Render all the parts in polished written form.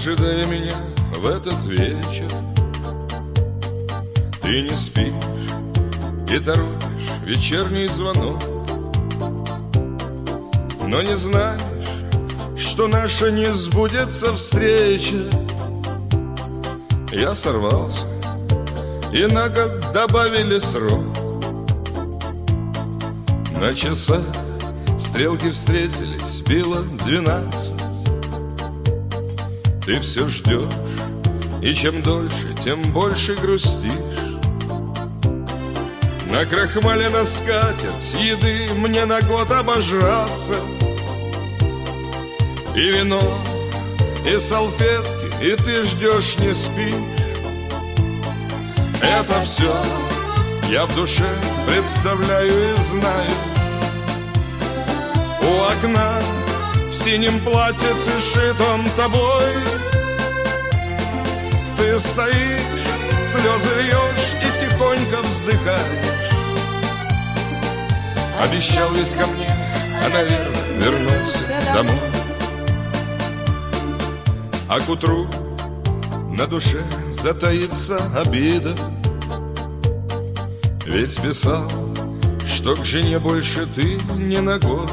ожидая меня в этот вечер. Ты не спишь и торопишь вечерний звонок, но не знаешь, что наша не сбудется встреча. Я сорвался, и на год добавили срок. На часах стрелки встретились, било 12. Ты все ждешь, и чем дольше, тем больше грустишь. Накрахмалена скатерть, еды мне на год обожраться. И вино, и салфетки, и ты ждешь, не спишь. Это все я в душе представляю и знаю. У окна в синем платьице, шитом тобой, ты стоишь, слезы льешь и тихонько вздыхаешь. Обещал ведь ко мне, а, наверное, вернулся домой. А к утру на душе затаится обида, ведь писал, что к жене больше ты не на год.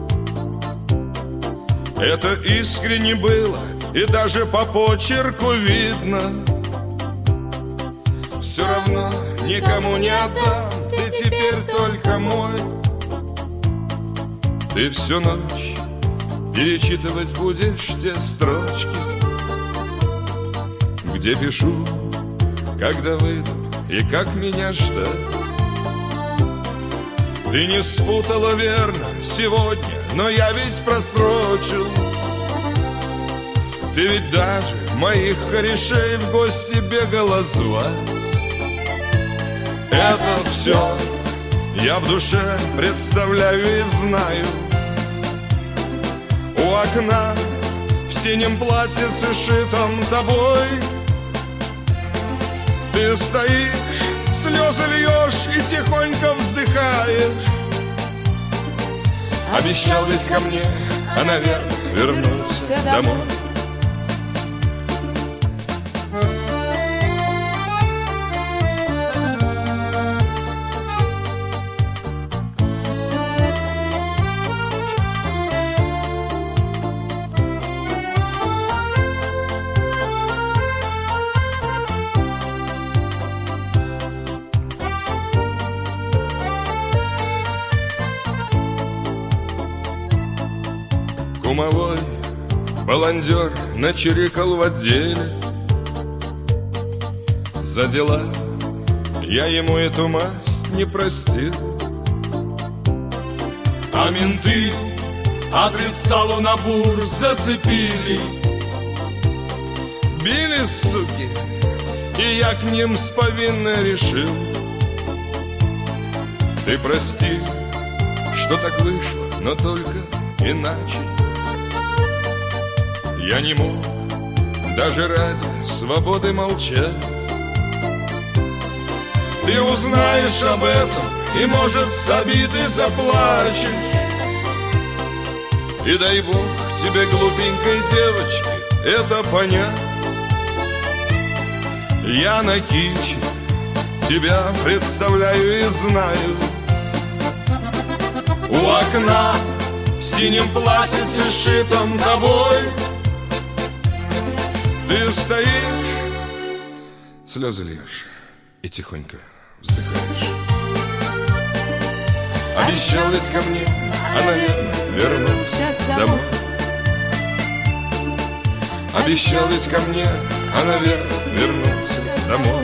Это искренне было, и даже по почерку видно. Все равно никому не отдам, ты теперь только мой. Ты всю ночь перечитывать будешь те строчки, где пишу, когда выйду и как меня ждать. Ты не спутала верно сегодня, но я ведь просрочил. Ты ведь даже моих корешей в гости бегала звать. Это все я в душе представляю и знаю. У окна в синем платьице, шитом тобой, ты стоишь, слезы льешь и тихонько вздыхаешь. Обещал ведь ко мне, а, наверное, вернулся домой. Кумовой баландер начирикал в отделе. За дела я ему эту масть не простил. А менты отрицалу на бур зацепили. Били, суки, и я к ним с повинной решил. Ты прости, что так вышло, но только иначе. Я не мог даже ради свободы молчать. Ты узнаешь об этом и, может, с обиды заплачешь. И дай Бог тебе, глупенькой девочке, это понять. Я на киче тебя представляю и знаю. У окна в синем платьице, шитом тобой, ты стоишь, слезы льешь и тихонько вздыхаешь. Обещал ведь ко мне, а, наверное, вернулся домой. Обещал ведь ко мне, а, наверное, вернулся домой.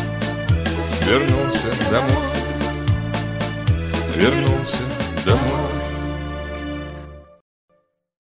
Вернулся домой. Вернулся домой.